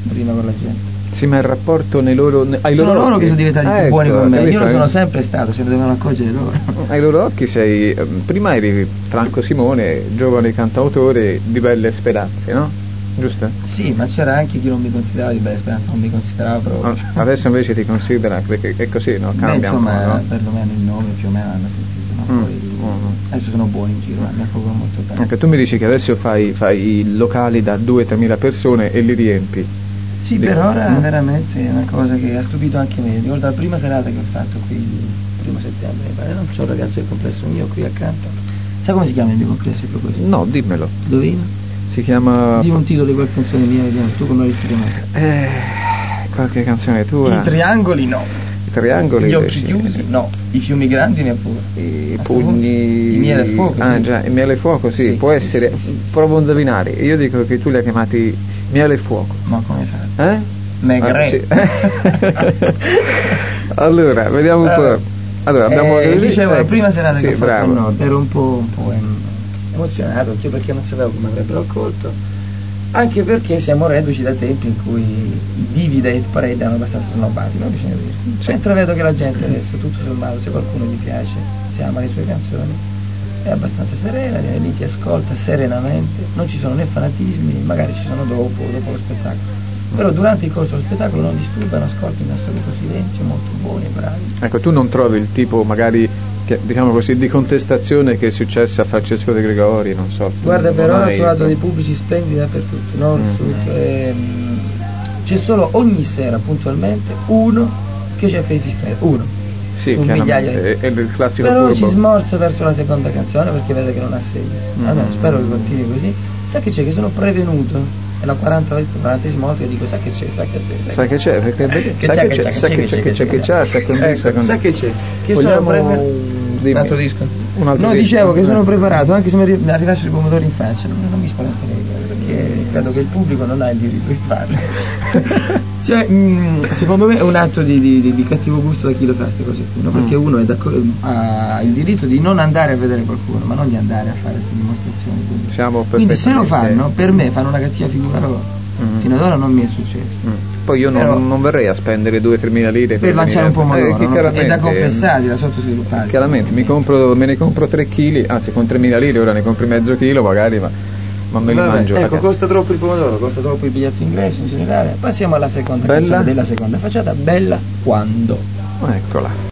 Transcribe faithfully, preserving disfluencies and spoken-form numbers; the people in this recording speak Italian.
prima con la gente. Sì, ma il rapporto nei loro ai sono loro loro occhi che sono diventati ah, più buoni ecco, con me, capito? io lo sono sempre stato, se ne devono accorgere loro. Ai loro occhi sei, prima eri Franco Simone, giovane cantautore di belle speranze, no? Giusto? Sì, ma c'era anche chi non mi considerava di belle speranze, non mi considerava proprio. Adesso invece ti considera, perché è così, no? Cambia. Beh, insomma, un po', no? perlomeno il nome più o meno hanno sentito, no? Mm. Poi, mm. adesso sono buoni in giro, mi accolgono molto bene. Anche tu mi dici che adesso fai, fai i locali da due tre mila persone e li riempi. Sì, Di... per ora mm. veramente è una cosa che ha stupito anche me. Ricordo la prima serata che ho fatto qui, il primo settembre, non c'è un ragazzo del complesso mio qui accanto. Sai come si chiama il mio complesso in proposito? No, dimmelo. Dovino? Si chiama... Di un titolo di qualche canzone mia, vediamo, tu come l'hai chiamato? Eh, qualche canzone tua. I triangoli no. I triangoli. Gli occhi sì. chiusi no. I fiumi grandi neppure. I pugni. Il miele e fuoco. Ah sì. già, il miele e fuoco, sì, sì può sì, essere. Sì, sì, provo a indovinare. Io dico che tu li hai chiamati miele e fuoco. Ma come fai? Eh? Megre. Ah, sì. Allora, vediamo un po'. Allora, abbiamo eh, dicevo, eh, la prima serata sì, che ho fatto bravo. al nord ero un po', un po' emozionato, anche perché non sapevo come avrebbero accolto, anche perché siamo reduci da tempi in cui i divi da hit parade erano abbastanza snobbati, no? Bisogna dire. Sì. Mentre vedo che la gente adesso, tutto sommato, se qualcuno gli piace, se ama le sue canzoni, è abbastanza serena, viene lì, ti ascolta serenamente, non ci sono né fanatismi, magari ci sono dopo, dopo lo spettacolo. Però durante il corso dello spettacolo non disturbano, ascolti in assoluto silenzio, molto buoni e bravi. Ecco, tu non trovi il tipo magari, che, diciamo così, di contestazione che è successo a Francesco De Gregori, non so. Guarda, per ora ho hai... trovato dei pubblici splendidi dappertutto, nord, mm. sud, ehm, c'è solo ogni sera puntualmente uno che cerca di fischiare, uno. Sì, su migliaia di... è, è il classico però furbo. ci smorza verso la seconda canzone perché vede che non ha seguito. Mm. Allora, spero che continui così. Sa che c'è, che sono prevenuto. È la quarantesima volta che dico sa che c'è, sa che c'è, sa che c'è, perché che sa c'è, che c'è, sa che c'è, che c'è, che c'è, sa che sa che c'è, che sono preparato. Un altro disco? Un altro no, disco. dicevo che sono preparato, anche se mi arrivassero i pomodori in faccia, non, non mi spaventerei, perché credo che il pubblico non ha il diritto di farlo. Cioè, mh, secondo me è un atto di, di, di cattivo gusto da chi lo fa queste cose qui, no? Perché mm. uno è ha il diritto di non andare a vedere qualcuno, ma non di andare a fare queste dimostrazioni. Quindi, Siamo quindi se lo fanno, per me fanno una cattiva figura loro. Mm. Fino ad ora non mi è successo. Mm. Poi io non, non verrei a spendere due o tre mila lire per, per lanciare un pomodoro, eh, no? È da confessati, da sottosviluppati. Chiaramente, mi compro, me ne compro tre chili, anzi con tremila lire ora ne compri mezzo chilo magari, ma, ma me li Vabbè, mangio. Ecco, costa troppo il pomodoro, costa troppo il biglietto ingresso in generale. Passiamo alla seconda bella canzone della seconda facciata, Bella quando. Eccola.